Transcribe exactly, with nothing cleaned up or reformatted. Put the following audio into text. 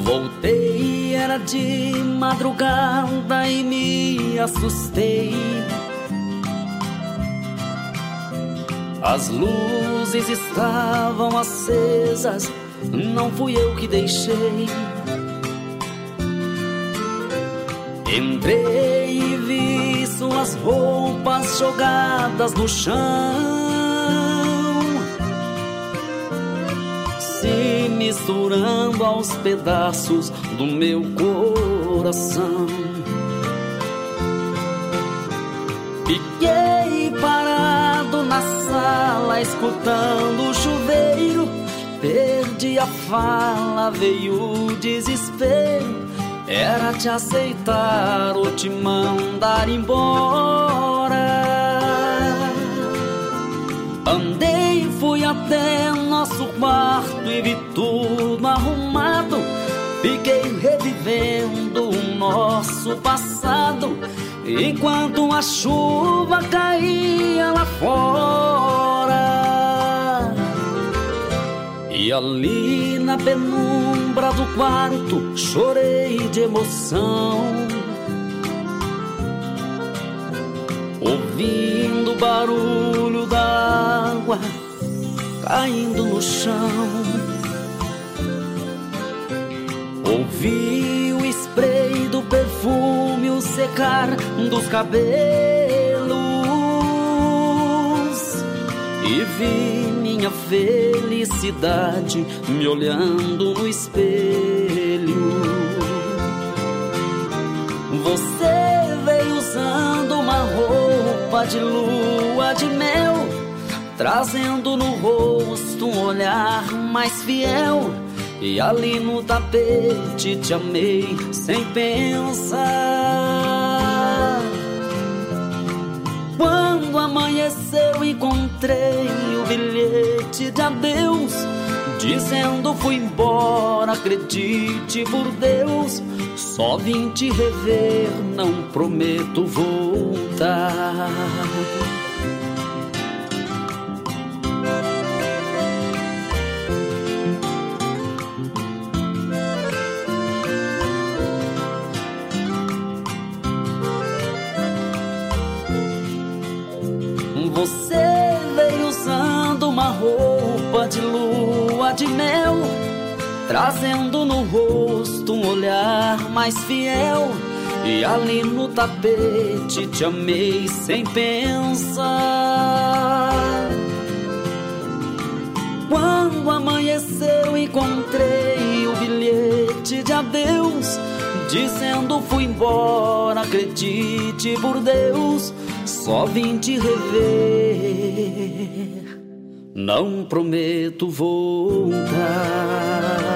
Voltei, era de madrugada e me assustei. As luzes estavam acesas, não fui eu que deixei. Entrei e vi suas roupas jogadas no chão, se misturando aos pedaços do meu coração. Fiquei parado na sala escutando o chuveiro. Perdi a fala, veio o desespero. Era te aceitar ou te mandar embora. Andei, fui até nosso quarto e vi tudo arrumado. Fiquei revivendo o nosso passado, enquanto a chuva caía lá fora. E ali na penumbra do quarto chorei de emoção, ouvindo o barulho da água caindo no chão. Ouvi o spray do perfume, o secar dos cabelos, e vi minha felicidade me olhando no espelho. Você veio usando uma roupa de lua de mel, trazendo no rosto um olhar mais fiel. E ali no tapete te amei sem pensar. Quando amanheceu encontrei o bilhete de adeus, dizendo fui embora, acredite por Deus. Só vim te rever, não prometo voltar. Você veio usando uma roupa de lua de mel, trazendo no rosto um olhar mais fiel. E ali no tapete te amei sem pensar. Quando amanheceu encontrei o bilhete de adeus, dizendo fui embora, acredite por Deus. Só vim te rever, não prometo voltar.